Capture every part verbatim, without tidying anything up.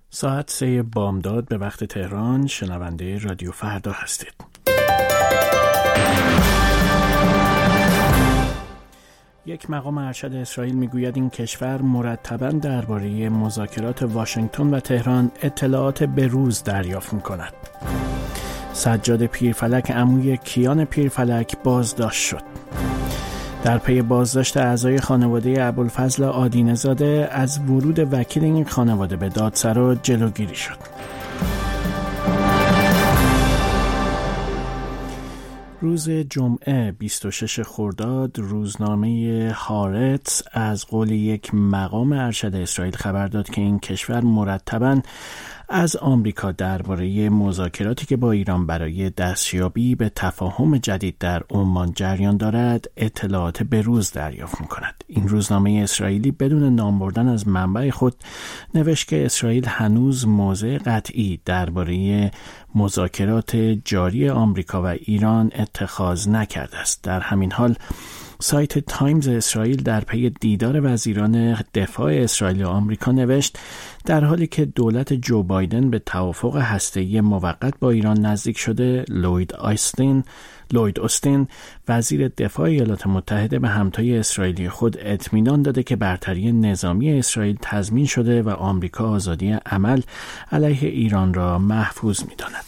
ساعت سه بامداد به وقت تهران. شنونده رادیو فردا هستید. یک مقام ارشد اسرائیل میگوید این کشور مرتباً درباره مذاکرات واشنگتن و تهران اطلاعات بروز دریافت می‌کند. سجاد پیرفلک عموی کیان پیرفلک بازداشت شد. در پی بازداشت اعضای خانواده ابوالفضل آدینه‌زاده از ورود وکیل این خانواده به دادسرا جلوگیری شد. روز جمعه بیست و شش خرداد روزنامه هارتز از قول یک مقام ارشد اسرائیل خبر داد که این کشور مرتباً از آمریکا درباره مذاکراتی که با ایران برای دستیابی به تفاهم جدید در عمان جریان دارد اطلاعات بروز دریافت می‌کند. این روزنامه اسرائیلی بدون نام بردن از منبع خود نوشت که اسرائیل هنوز موضع قطعی درباره مذاکرات جاری آمریکا و ایران اتخاذ نکرده است. در همین حال سایت تایمز اسرائیل در پی دیدار وزیران دفاع اسرائیل و آمریکا نوشت در حالی که دولت جو بایدن به توافق هسته‌ای موقت با ایران نزدیک شده، لوید آستین لوید اوستین وزیر دفاع ایالات متحده به همتای اسرائیلی خود اطمینان داده که برتری نظامی اسرائیل تضمین شده و آمریکا آزادی عمل علیه ایران را محفوظ می‌داند.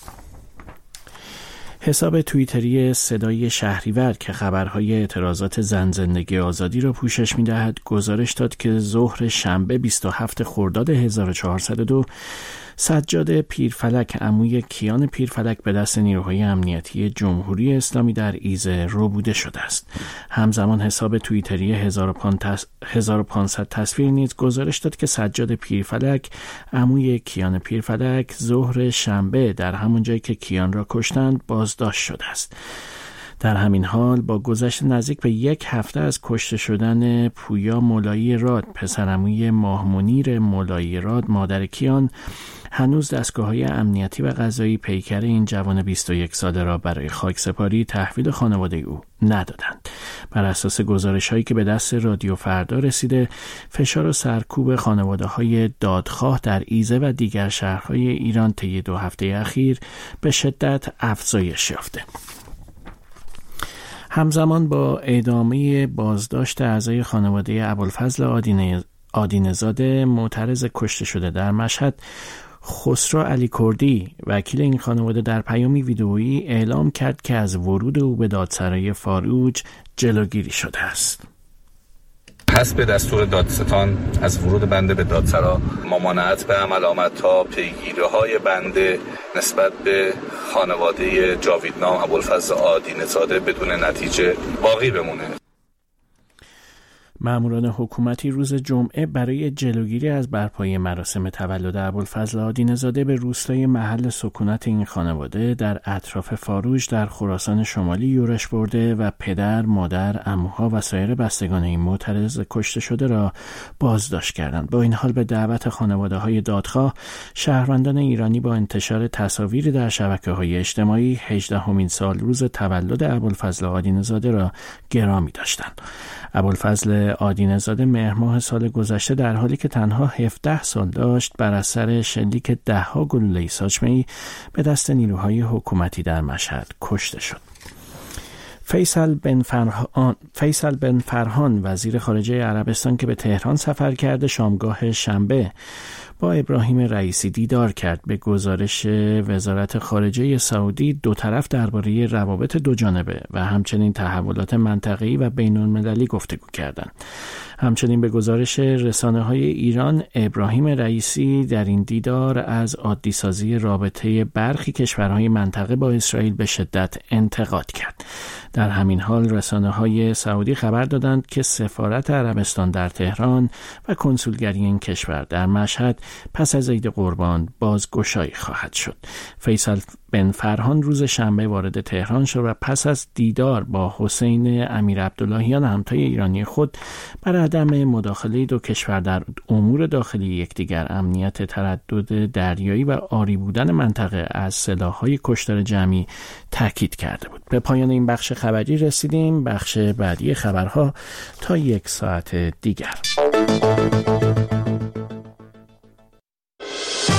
حساب توییتری صدای شهریور که خبرهای اعتراضات زن زندگی آزادی را پوشش می‌دهد گزارش داد که ظهر شنبه بیست و هفتم خرداد هزار و چهارصد و دو سجاد پیرفلک عموی کیان پیرفلک به دست نیروهای امنیتی جمهوری اسلامی در ایزه ربوده شده است. همزمان حساب توییتری هزار و پانصد تصویر نیز گزارش داد که سجاد پیرفلک عموی کیان پیرفلک ظهر شنبه در همون جایی که کیان را کشتند بازداشت شده است. در همین حال با گذشت نزدیک به یک هفته از کشته شدن پویا مولایی راد پسرعموی ماه منیر مولایی راد مادر کیان، هنوز دستگاه‌های امنیتی و قضایی پیکر این جوان بیست و یک ساله را برای خاکسپاری تحویل خانواده او ندادند. بر اساس گزارش‌هایی که به دست رادیو فردا رسیده، فشار و سرکوب خانواده‌های دادخواه در ایزه و دیگر شهرهای ایران طی دو هفته اخیر به شدت افزایش یافته. همزمان با ادامه بازداشت اعضای خانواده ابوالفضل آدینه‌زاده معترض کشته شده در مشهد، خسرو علی کردی وکیل این خانواده در پیامی ویدئویی اعلام کرد که از ورود او به دادسرای فاروج جلوگیری شده است. حسب دستور دادستان از ورود بنده به دادسرا ممانعت به عمل آمد تا پیگیری‌های بنده نسبت به خانواده جاویدنام ابوالفضل آدینه‌زاده بدون نتیجه باقی بمونه. ماموران حکومتی روز جمعه برای جلوگیری از برپایی مراسم تولد ابوالفضل آدینه‌زاده به روستای محل سکونت این خانواده در اطراف فاروج در خراسان شمالی یورش برده و پدر، مادر، عموها و سایر بستگان این معترض کشته شده را بازداشت کردند. با این حال به دعوت خانواده‌های دادخواه، شهروندان ایرانی با انتشار تصاویری در شبکه‌های اجتماعی هجدهمین سال روز تولد ابوالفضل آدینه‌زاده را گرامی داشتند. ابوالفضل آدینه‌زاده مهر ماه سال گذشته در حالی که تنها هفده سال داشت بر اثر شلیک ده‌ها گلوله ساچمه‌ای به دست نیروهای حکومتی در مشهد کشته شد. فیصل بن فرهان فیصل بن فرهان وزیر خارجه عربستان که به تهران سفر کرده شامگاه شنبه با ابراهیم رئیسی دیدار کرد. به گزارش وزارت خارجه سعودی دو طرف درباره روابط دو جانبه و همچنین تحولات منطقه‌ای و بین‌المللی گفتگو کردند. همچنین به گزارش رسانه‌های ایران ابراهیم رئیسی در این دیدار از عادی‌سازی رابطه برخی کشورهای منطقه با اسرائیل به شدت انتقاد کرد. در همین حال رسانه‌های سعودی خبر دادند که سفارت عربستان در تهران و کنسولگری این کشور در مشهد پس از عید قربان بازگشایی خواهد شد. فیصل بن فرهان روز شنبه وارد تهران شد و پس از دیدار با حسین امیر عبداللهیان همتای ایرانی خود بر عدم مداخله دو کشور در امور داخلی یکدیگر، امنیت تردد دریایی و عاری بودن منطقه از سلاح‌های کشتار جمعی تاکید کرده بود. به پایان این بخش خبری رسیدیم. بخش بعدی خبرها تا یک ساعت دیگر.